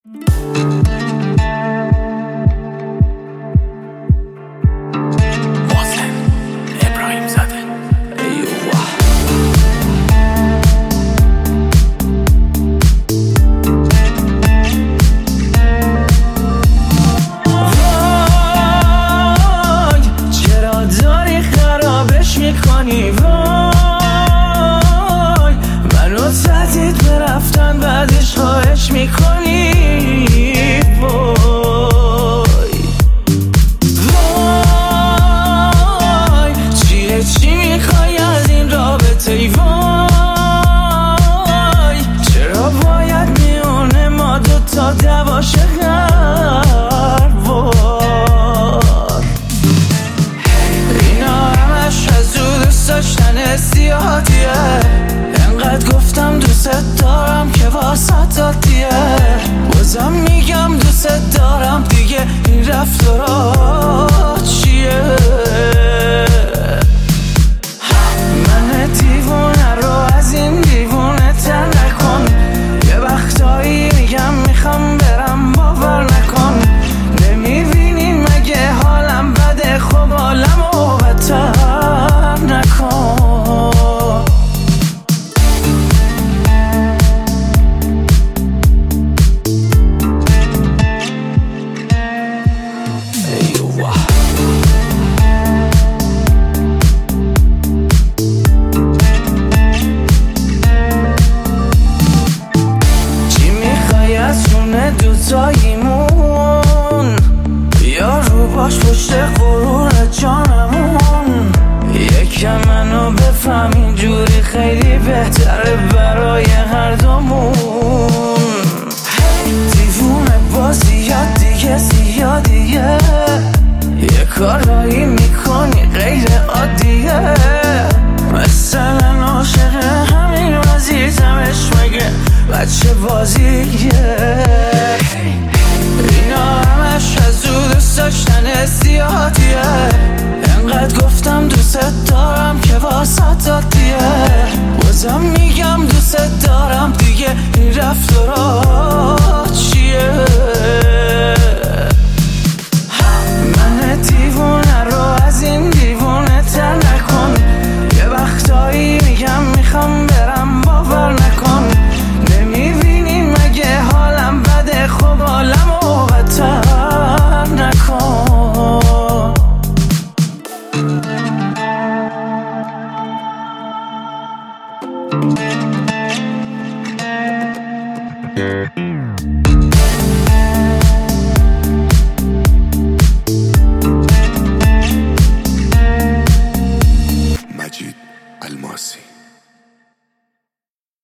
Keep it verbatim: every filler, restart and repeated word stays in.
میکنی وای منو تهدید به رفتن بعدش خواهش میکنی وای وای چیه چی میخوای از این رابطه ای وای چرا باید میونه ما دوتا دعوا شه هر وار اینا همش از رو دوست داشتن زیادیه انقدر گفتم دوست دارم که واسط عادیه بازم میگم دوست دارم دیگه این رفتارا چیه من دیوونه رو از این دیوونه تر نکن یه وقتایی میگم میخوام برم باور نکن نمیبینی مگه حالم بده خب حالمو بدتر نکن دوتاییمون یا رو باش پشت غرور جانمون یکم منو بفهم اینجوری خیلی بهتره برای هر دومون دیوونه بازی یا دیگه زیادیه یه کارایی میکنی غیر عادیه مثلا عاشق همین وزیزمش مگه بچه بازیه اینا همش از رو دوست داشتن زیادیه انقدر گفتم دوست دارم که واسط عادیه بازم میگم دوست دارم دیگه این رفتارا چیه من دیوونه رو از این دیوونه تر نکن یه وقتایی میگم میخوام برم باور نکن نمیبینی مگه حالم بده خب حالمو بدتر نکن مجید الماسی